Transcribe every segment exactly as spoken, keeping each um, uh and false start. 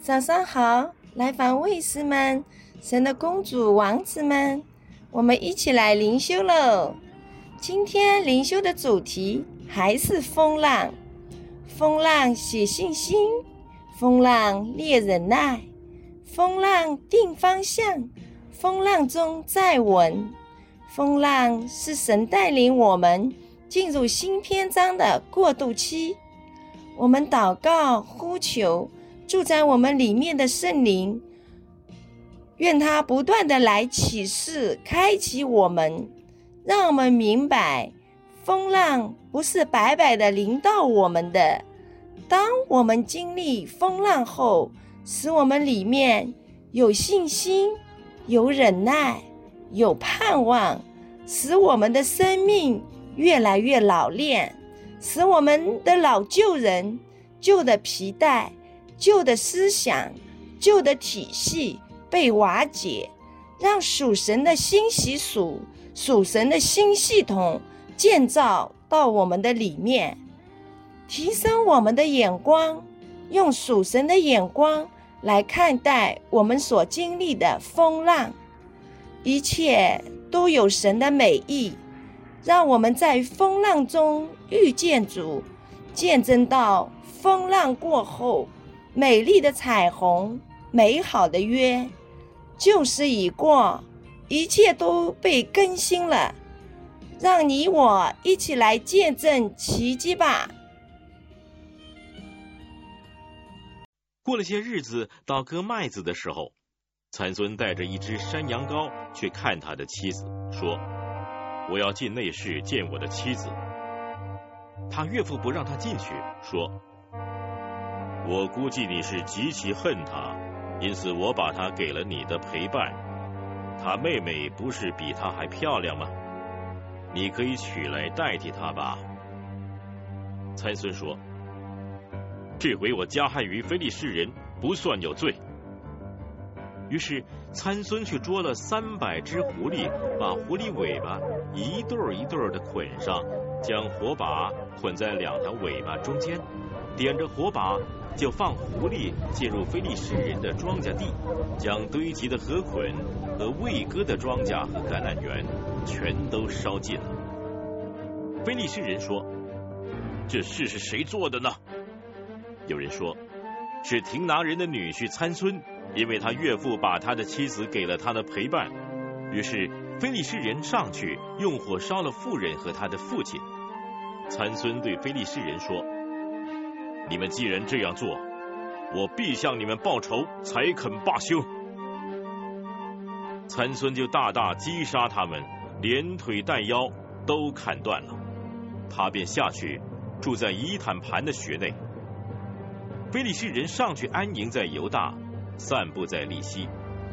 早上好，来访卫士们，神的公主、王子们，我们一起来灵修喽。今天灵修的主题还是风浪。风浪写信心，风浪列忍耐，风浪定方向，风浪中再稳。风浪是神带领我们进入新篇章的过渡期。我们祷告呼求住在我们里面的圣灵，愿他不断的来启示开启我们，让我们明白风浪不是白白的临到我们的。当我们经历风浪后，使我们里面有信心，有忍耐，有盼望，使我们的生命越来越老练，使我们的老旧人、旧的皮带、旧的思想、旧的体系被瓦解，让属神的新习俗、属神的新系统建造到我们的里面，提升我们的眼光，用属神的眼光来看待我们所经历的风浪。一切都有神的美意，让我们在风浪中遇见主，见证到风浪过后美丽的彩虹，美好的约。旧事已过，一切都被更新了，让你我一起来见证奇迹吧。 过了些日子，到割麦子的时候，参孙带着一只山羊羔去看他的妻子，说：我要进内室见我的妻子。他岳父不让他进去，说：我估计你是极其恨他，因此我把他给了你的陪伴。他妹妹不是比他还漂亮吗？你可以取来代替他吧。参孙说：这回我加害于非利士人，不算有罪。于是参孙去捉了三百只狐狸，把狐狸尾巴一对一对的捆上，将火把捆在两条尾巴中间，点着火把，就放狐狸进入非利士人的庄稼地，将堆积的禾捆和未割的庄稼和橄榄园全都烧尽了。非利士人说：这事是谁做的呢？有人说：是亭拿人的女婿参孙，因为他岳父把他的妻子给了他的陪伴。于是非利士人上去用火烧了妇人和他的父亲。参孙对非利士人说：你们既然这样做，我必向你们报仇，才肯罢休。参孙就大大击杀他们，连腿带腰都砍断了。他便下去住在伊坦盘的穴内。非利士人上去安营在犹大，散布在利希。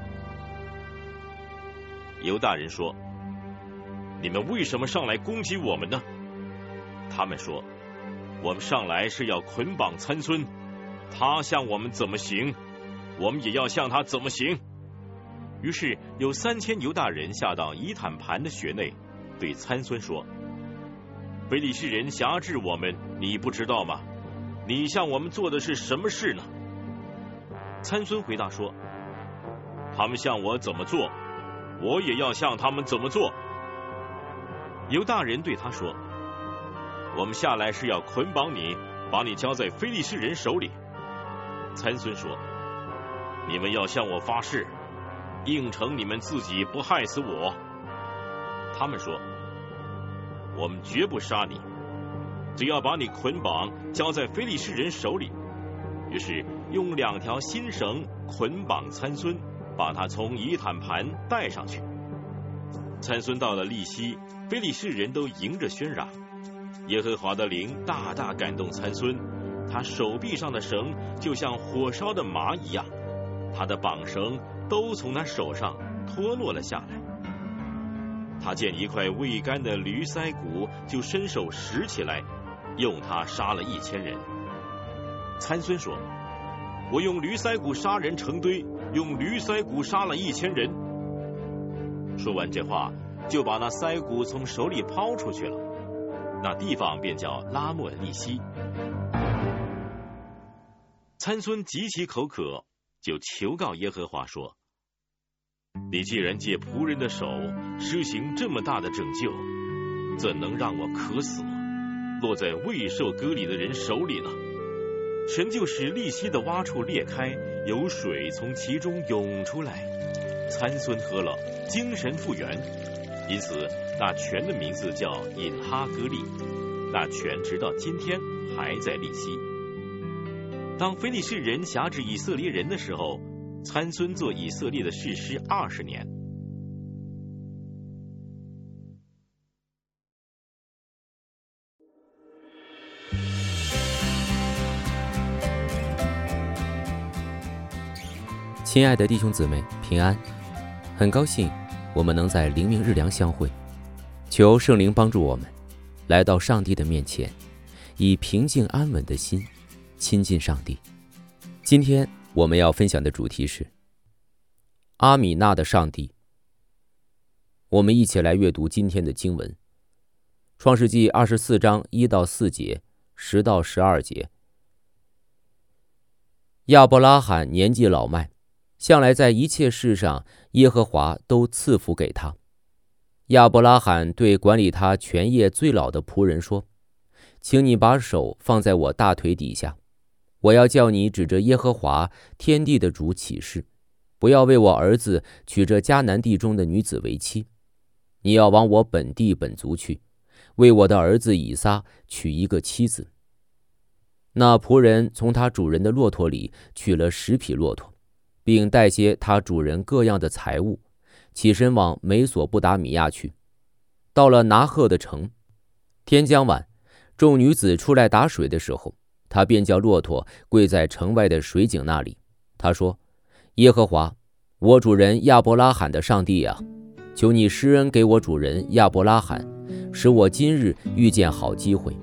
犹大人说：你们为什么上来攻击我们呢？他们说：我们上来是要捆绑参孙，他向我们怎么行，我们也要向他怎么行。于是有三千犹大人下到伊坦盘的穴内，对参孙说：非利士人辖制我们，你不知道吗？你向我们做的是什么事呢？参孙回答说：他们向我怎么做，我也要向他们怎么做。犹大人对他说：我们下来是要捆绑你，把你交在非利士人手里。参孙说：你们要向我发誓，应承你们自己不害死我。他们说：我们绝不杀你，只要把你捆绑交在非利士人手里。于是用两条新绳捆绑参孙，把他从伊坦盘带上去。参孙到了利希，非利士人都迎着喧嚷。耶和华的灵大大感动参孙，他手臂上的绳就像火烧的麻一样，他的绑绳都从他手上脱落了下来。他见一块未干的驴腮骨，就伸手拾起来，用它杀了一千人。参孙说：我用驴腮骨杀人成堆，用驴腮骨杀了一千人。说完这话，就把那腮骨从手里抛出去了，那地方便叫拉末利希。参孙极其口渴， 就求告耶和华说：你既然借仆人的手施行这么大的拯救，怎能让我渴死，落在未受割礼的人手里呢？神就使利希的洼处裂开，有水从其中涌出来，参孙喝了，精神复原，因此那泉的名字叫隐哈歌利。那泉直到今天还在利希。当非利士人辖制以色列人的时候，参孙做以色列的士师二十年。 亲爱的弟兄姊妹，平安！很高兴我们能在灵命日粮相会，求圣灵帮助我们来到上帝的面前，以平静安稳的心亲近上帝。今天我们要分享的主题是阿米娜的上帝。我们一起来阅读今天的经文，创世纪二十四章一到四节，十到十二节。亚伯拉罕年纪老迈，向来在一切事上耶和华都赐福给他。亚伯拉罕对管理他全业最老的仆人说：请你把手放在我大腿底下，我要叫你指着耶和华天地的主起誓，不要为我儿子娶这迦南地中的女子为妻，你要往我本地本族去，为我的儿子以撒娶一个妻子。那仆人从他主人的骆驼里取了十匹骆驼，并带些他主人各样的财物，起身往美索不达米亚去。到了拿鹤的城，天将晚，众女子出来打水的时候，他便叫骆驼跪在城外的水井那里。他说：耶和华，我主人亚伯拉罕的上帝啊，求你施恩给我主人亚伯拉罕，使我今日遇见好机会。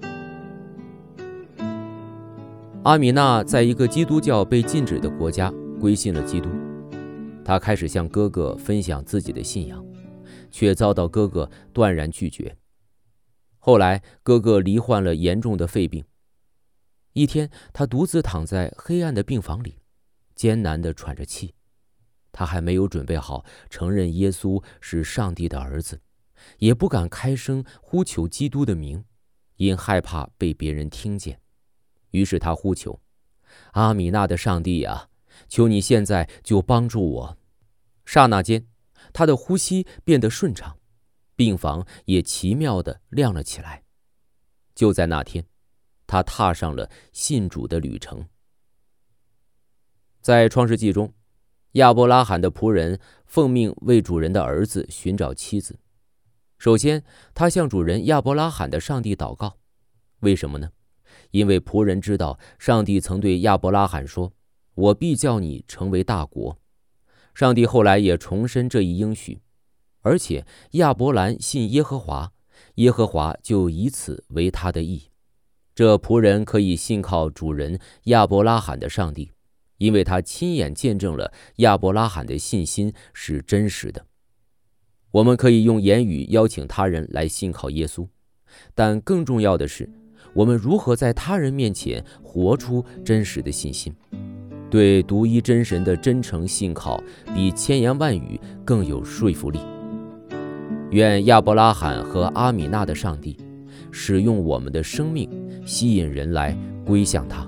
阿米娜在一个基督教被禁止的国家归信了基督，他开始向哥哥分享自己的信仰，却遭到哥哥断然拒绝。后来哥哥罹患了严重的肺病，一天他独自躺在黑暗的病房里，艰难地喘着气。他还没有准备好承认耶稣是上帝的儿子，也不敢开声呼求基督的名，因害怕被别人听见。于是他呼求：阿米娜的上帝啊，求你现在就帮助我。刹那间，他的呼吸变得顺畅，病房也奇妙地亮了起来。就在那天，他踏上了信主的旅程。在创世纪中，亚伯拉罕的仆人奉命为主人的儿子寻找妻子。首先，他向主人亚伯拉罕的上帝祷告。为什么呢？因为仆人知道上帝曾对亚伯拉罕说：我必叫你成为大国。上帝后来也重申这一应许，而且亚伯兰信耶和华，耶和华就以此为他的义。这仆人可以信靠主人亚伯拉罕的上帝，因为他亲眼见证了亚伯拉罕的信心是真实的。我们可以用言语邀请他人来信靠耶稣，但更重要的是，我们如何在他人面前活出真实的信心。对独一真神的真诚信靠，比千言万语更有说服力。愿亚伯拉罕和阿米娜的上帝使用我们的生命，吸引人来归向他。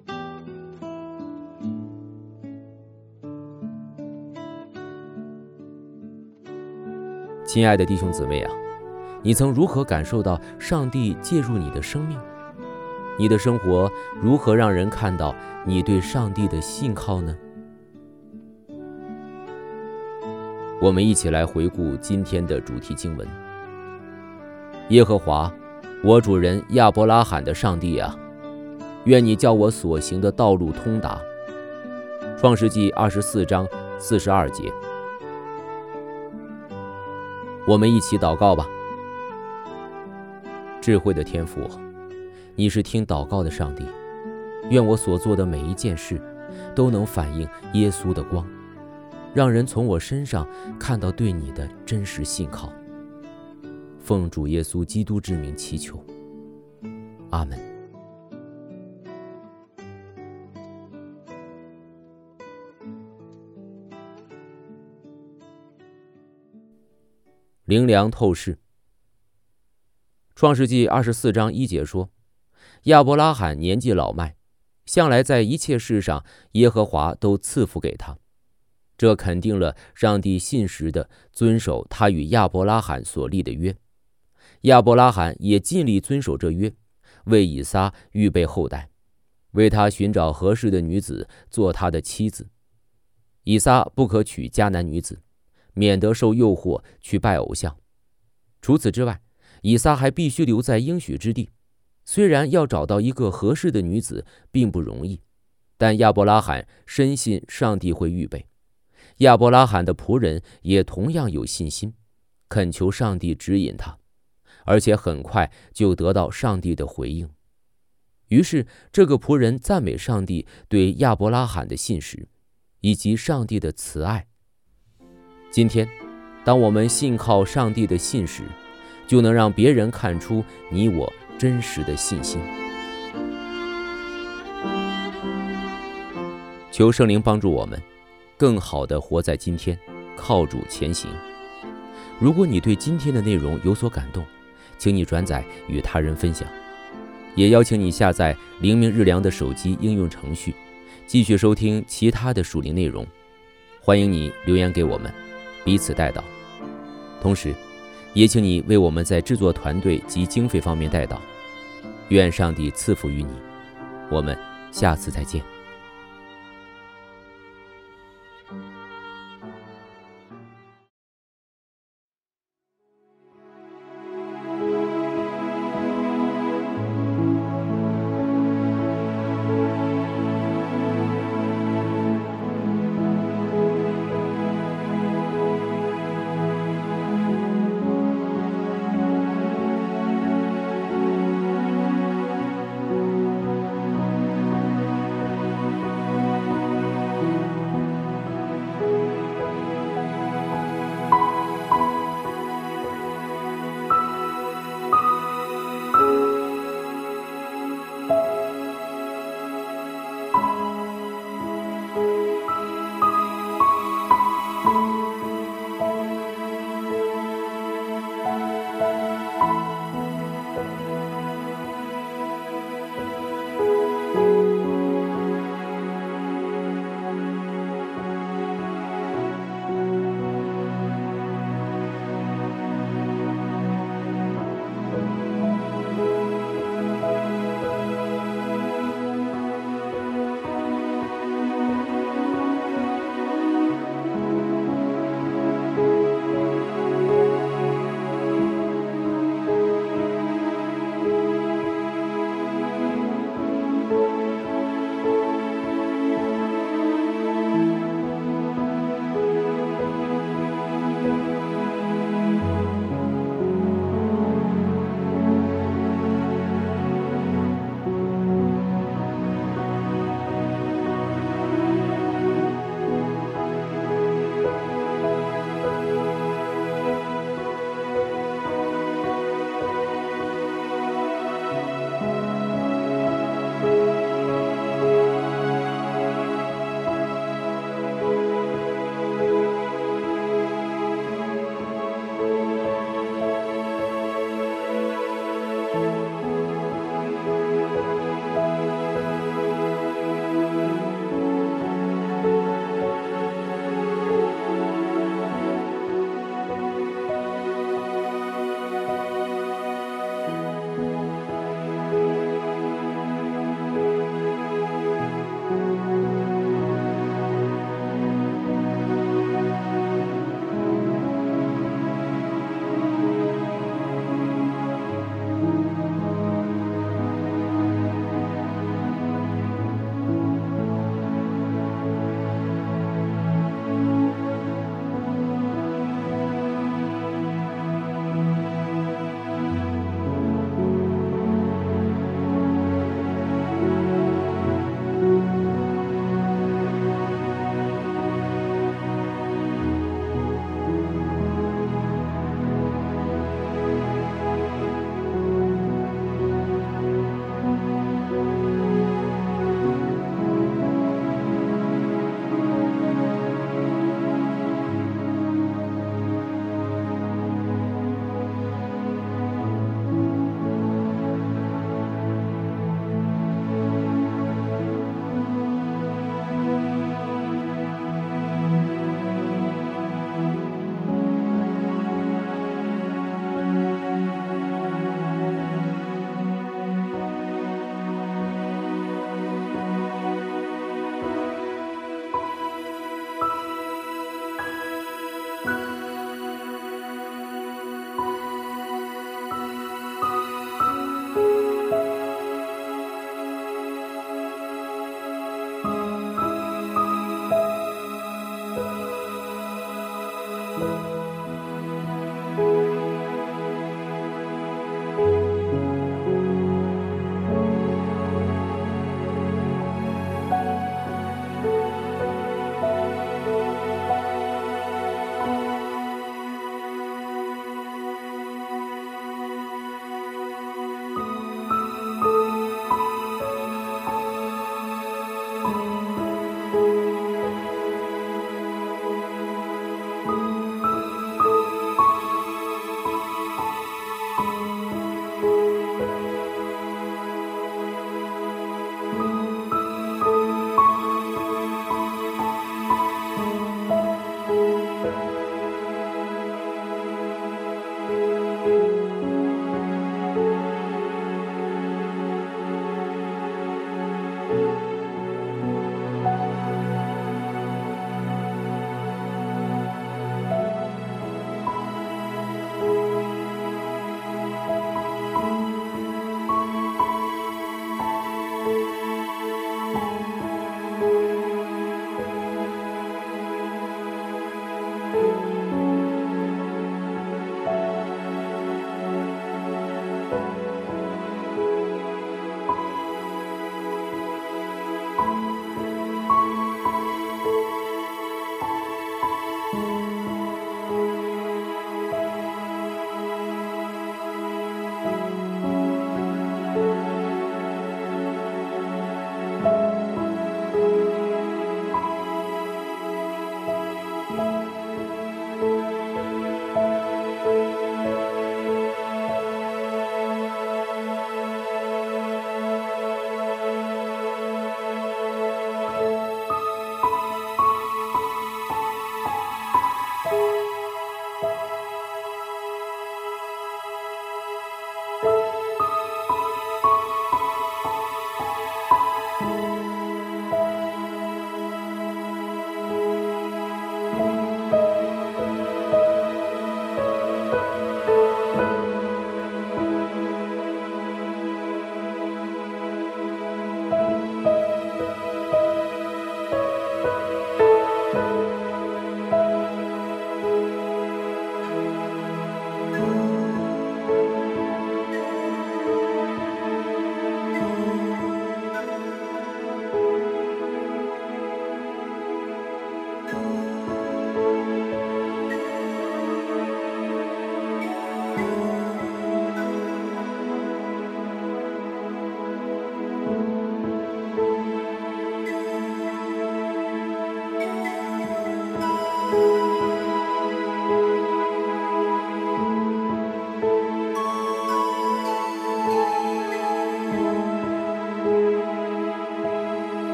亲爱的弟兄姊妹啊，你曾如何感受到上帝介入你的生命？你的生活如何让人看到你对上帝的信靠呢？我们一起来回顾今天的主题经文。耶和华，我主人亚伯拉罕的上帝啊，愿你叫我所行的道路通达。创世纪二十四章四十二节。我们一起祷告吧。智慧的天父，你是听祷告的上帝，愿我所做的每一件事都能反映耶稣的光，让人从我身上看到对你的真实信靠。奉主耶稣基督之名祈求，阿们。 灵粮透视。创世纪二十四章一节说，亚伯拉罕年纪老迈，向来在一切事上耶和华都赐福给他，这肯定了上帝信实地遵守他与亚伯拉罕所立的约。亚伯拉罕也尽力遵守这约，为以撒预备后代，为他寻找合适的女子做他的妻子。以撒不可娶迦南女子，免得受诱惑去拜偶像。除此之外，以撒还必须留在应许之地。虽然要找到一个合适的女子并不容易，但亚伯拉罕深信上帝会预备。亚伯拉罕的仆人也同样有信心，恳求上帝指引他，而且很快就得到上帝的回应。于是这个仆人赞美上帝对亚伯拉罕的信实，以及上帝的慈爱。今天，当我们信靠上帝的信实，就能让别人看出你我真实的信心。求圣灵帮助我们更好地活在今天，靠主前行。如果你对今天的内容有所感动，请你转载与他人分享，也邀请你下载灵命日粮的手机应用程序，继续收听其他的属灵内容。欢迎你留言给我们，彼此代祷。同时也请你为我们在制作团队及经费方面代祷。愿上帝赐福于你，我们下次再见。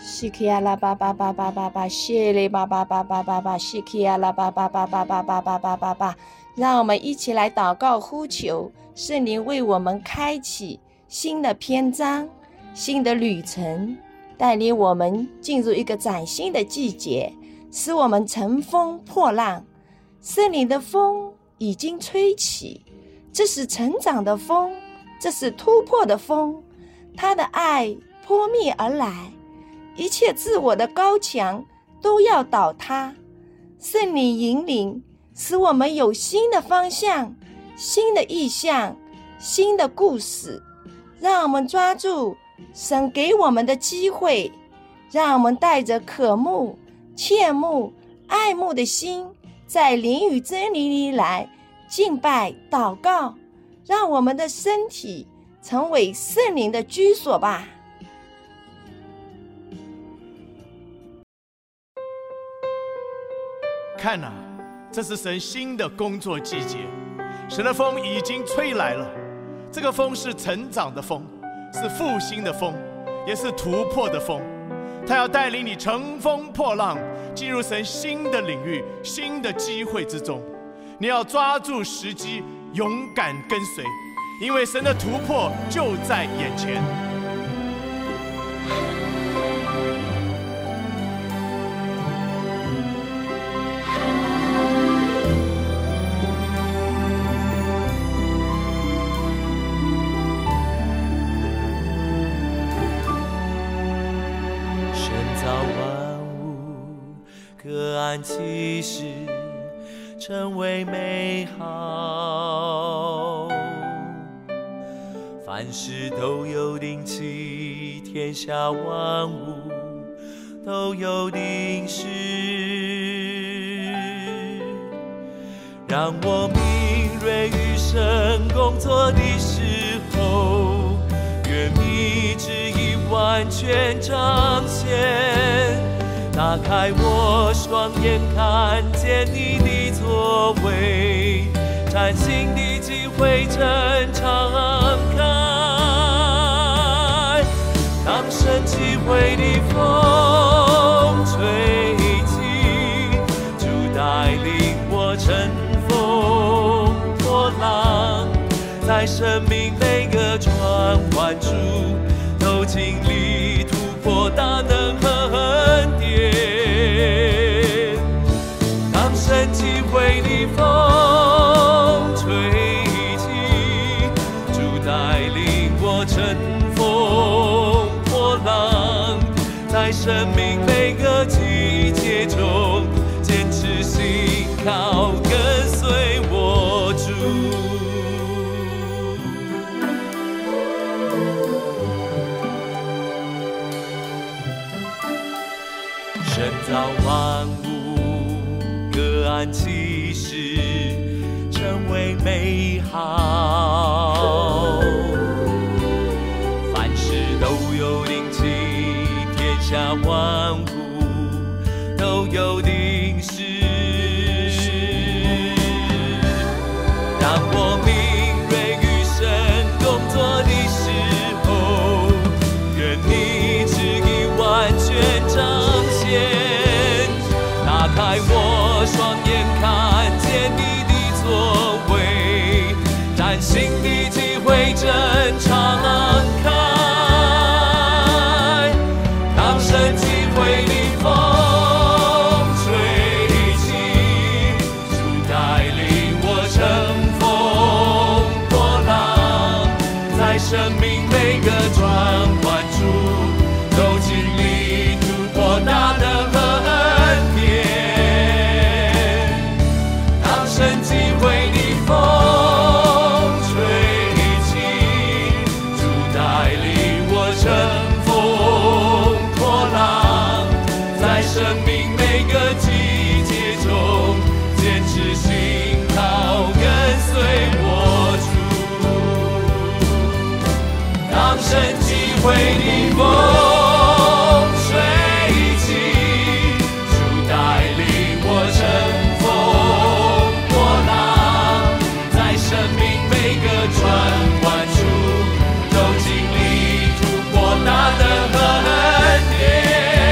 西克亚拉巴巴巴巴巴巴，谢雷巴巴巴巴巴巴，西克亚拉巴巴巴巴巴巴巴巴巴巴。让我们一起来祷告呼求，圣灵为我们开启新的篇章、新的旅程，带领我们进入一个崭新的季节，使我们乘风破浪。圣灵的风已经吹起，这是成长的风，这是突破的风。他的爱扑面而来，一切自我的高墙都要倒塌。圣灵引领，使我们有新的方向、新的意向、新的故事。让我们抓住神给我们的机会，让我们带着渴慕、切慕、爱慕的心，在灵与真理里来敬拜祷告，让我们的身体成为圣灵的居所吧。 看啊，这是神新的工作季节，神的风已经吹来了。这个风是成长的风，是复兴的风，也是突破的风。他要带领你乘风破浪，进入神新的领域、新的机会之中。你要抓住时机，勇敢跟随，因为神的突破就在眼前。 各按其时，成为美好。凡事都有定期，天下万物都有定时。让我敏锐于神工作的时候，愿你旨意完全彰显。打开我双眼，看见你的作为，崭新的机会正敞开。当神机会的风吹起，主带领我乘风破浪，在生命每个转弯处都经历突破大能和恩典。当神机会的风吹起，主带领我乘风破浪，在生命每个季节中坚持信靠跟随我主。神造万物，各按其时，成为美好。凡事都有定期，天下万物都有定时。让我敏锐于神工作的时候，愿你旨意完全彰显。打开我双眼，看见你的作为，崭新的机会正敞开。当神机会的风吹起，主带领我乘风破浪，在生命每个转弯处都经历突破大能和恩典。当神机会的风吹起，主带领我乘风破浪，在生命每个季节中坚持信靠跟随我主。当神机会的风大能和恩典。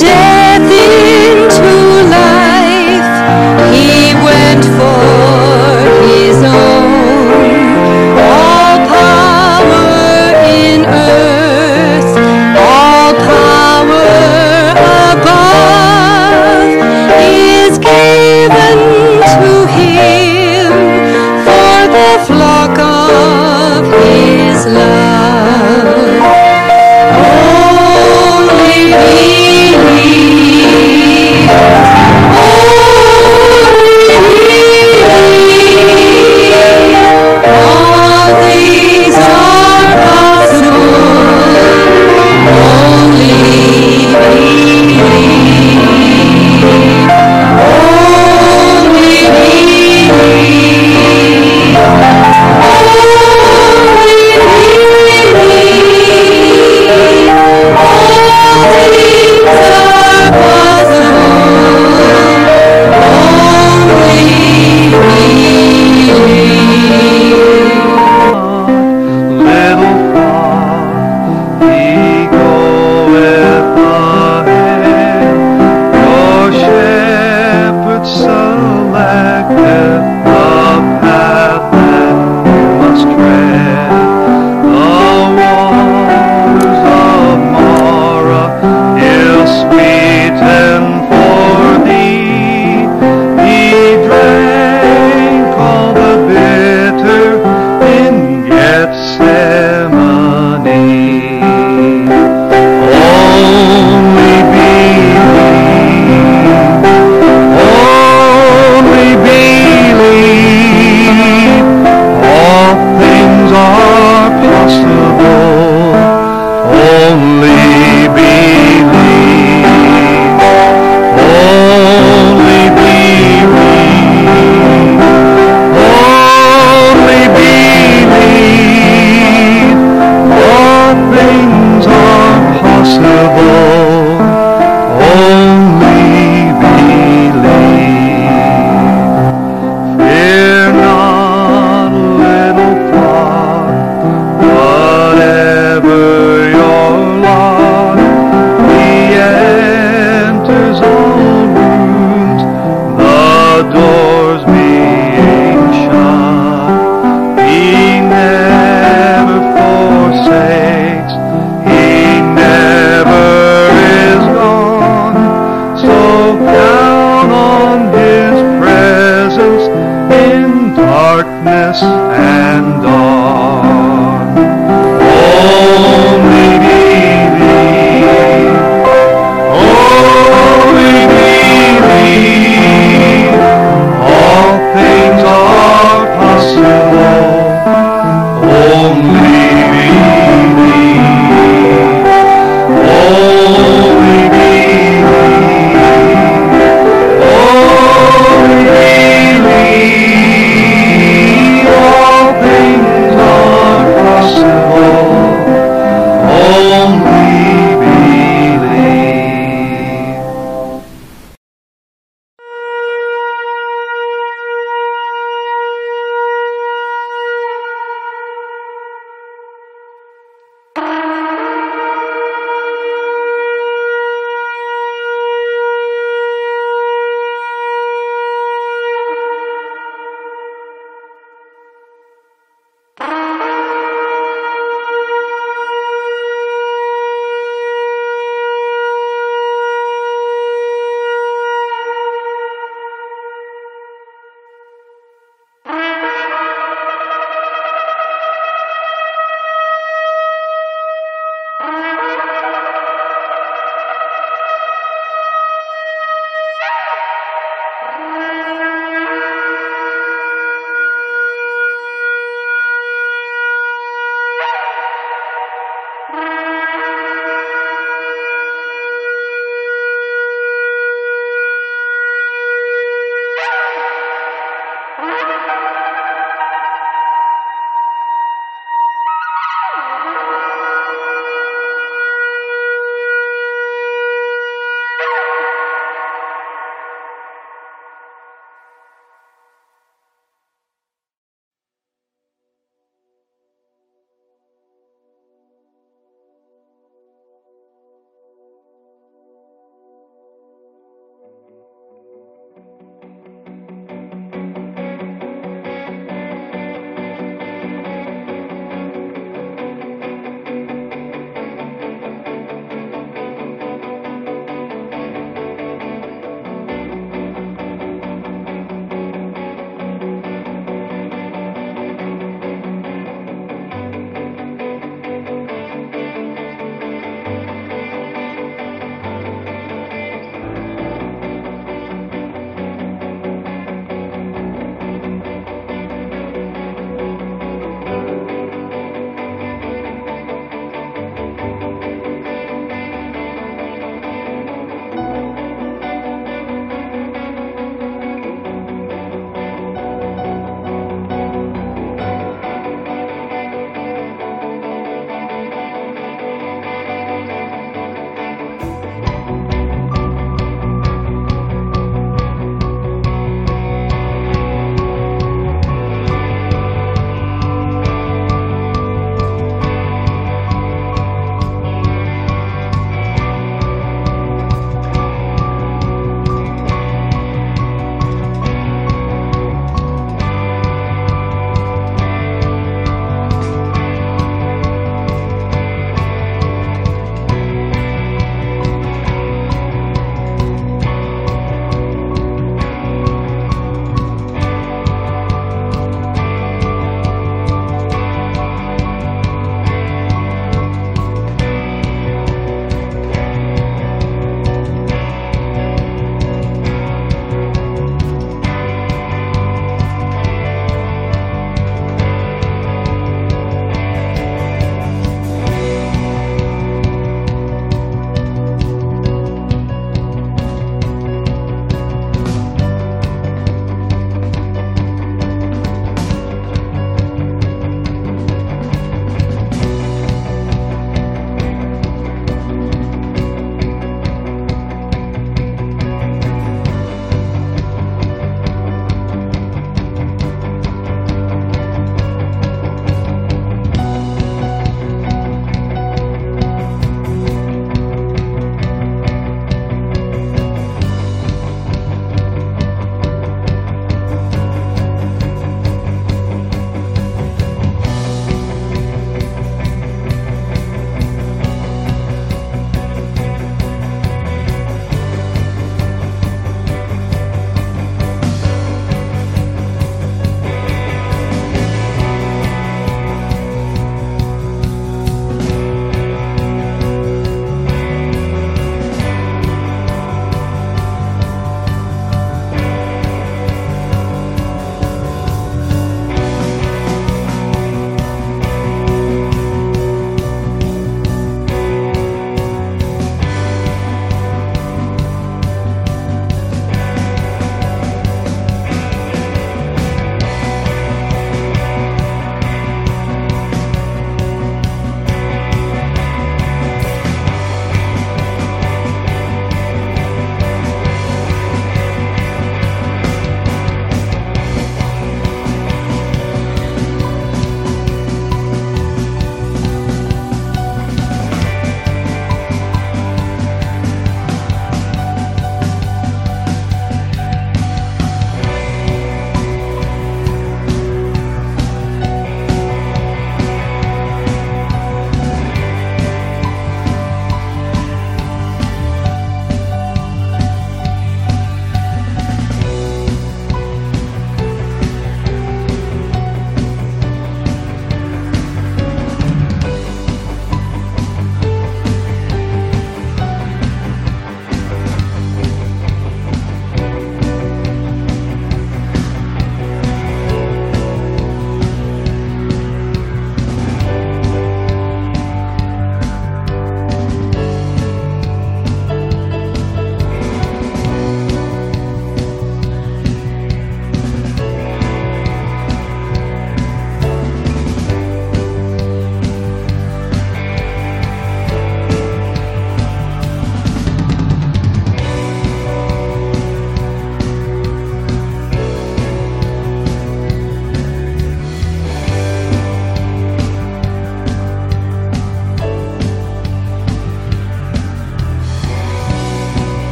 death into life, he went for his own. All power in earth, all power above is given to him for the flock of his love. Only believe.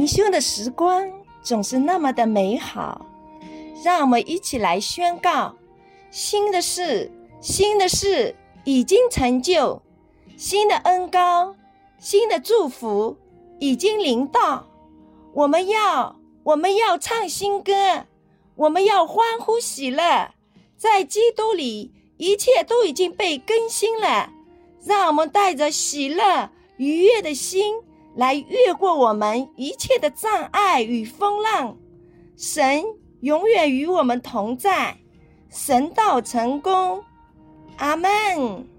灵修的时光总是那么的美好，让我们一起来宣告：新的事，新的事已经成就，新的恩膏，新的祝福已经临到。我们要，我们要唱新歌，我们要欢呼喜乐，在基督里一切都已经被更新了。让我们带着喜乐愉悦的心来越过我们一切的障碍与风浪。神永远与我们同在，神道成功。阿们。